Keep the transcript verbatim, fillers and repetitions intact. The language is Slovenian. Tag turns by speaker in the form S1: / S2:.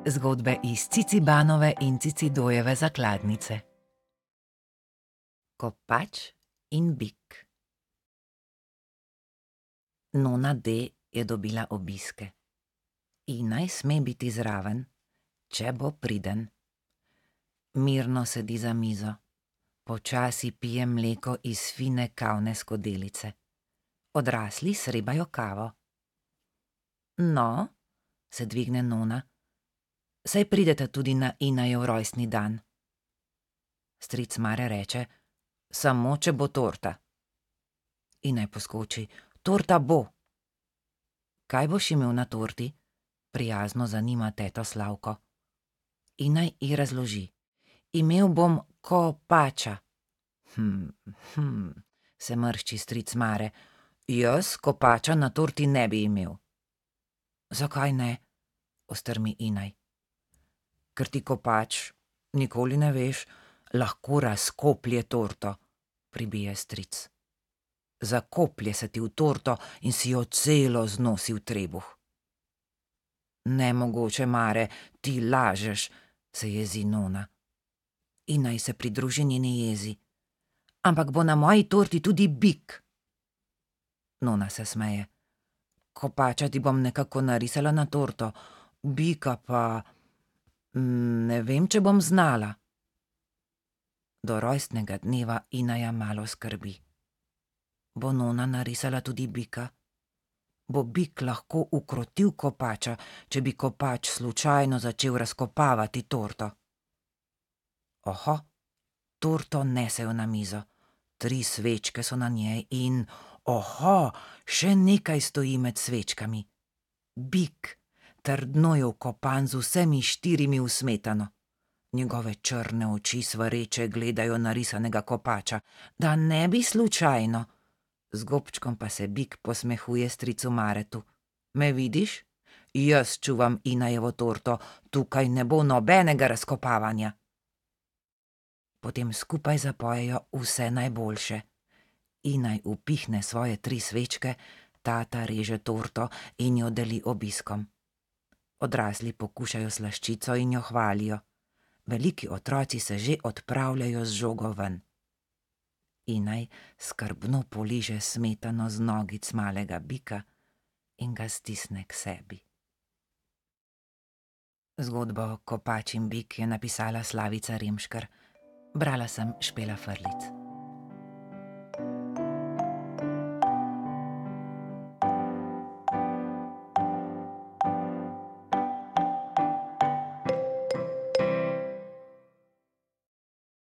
S1: Zgodbe iz Cicibanove in Cicidojeve zakladnice. Kopač in bik. Nona D je dobila obiske. Inaj sme biti zraven, če bo priden. Mirno sedi za mizo, počasi pije mleko iz fine kavne skodelice. Odrasli srebajo kavo. No, se dvigne Nona, saj pridete tudi na Inajev rojstni dan. Stric Mare reče: samo če bo torta. Inaj poskoči: torta bo. Kaj boš imel na torti? Prijazno zanima teto Slavko. Inaj ji razloži: imel bom kopača. Hm, hm, se mršči stric Mare, jaz kopača na torti ne bi imel. Zakaj ne? Ostrmi Inaj. Ker ti kopač, nikoli ne veš, lahko razkoplje torto, pribije stric. Zakoplje se ti v torto in si jo celo znosi v trebuh. Nemogoče, Mare, ti lažeš, se jezi Nona. Inaj se pridruži njeni jezi. Ampak bo na moji torti tudi bik. Nona se smeje. Kopača ti bom nekako narisala na torto, bika pa... ne vem, če bom znala. Do rojstnega dneva Inaja malo skrbi. Bo Nona narisala tudi bika? Bo bik lahko ukrotil kopača, če bi kopač slučajno začel razkopavati torto? Oho, torto nesejo na mizo. Tri svečke so na njej in, oho, še nekaj stoji med svečkami. Bik, trdno je vkopan z vsemi štirimi v smetano. Njegove črne oči svareče gledajo narisanega kopača, da ne bi slučajno. Z gobčkom pa se bik posmehuje stricu Maretu. Me vidiš? Jaz čuvam Inajevo torto, tukaj ne bo nobenega razkopavanja. Potem skupaj zapojejo vse najboljše. Inaj upihne svoje tri svečke, tata reže torto in jo deli obiskom. Odrasli pokušajo slaščico in jo hvalijo. Veliki otroci se že odpravljajo z žogo ven. Inaj skrbno poliže smetano z nogic malega bika in ga stisne k sebi. Zgodbo Kopač in bik je napisala Slavica Remškar. Brala sem Špela Frlic.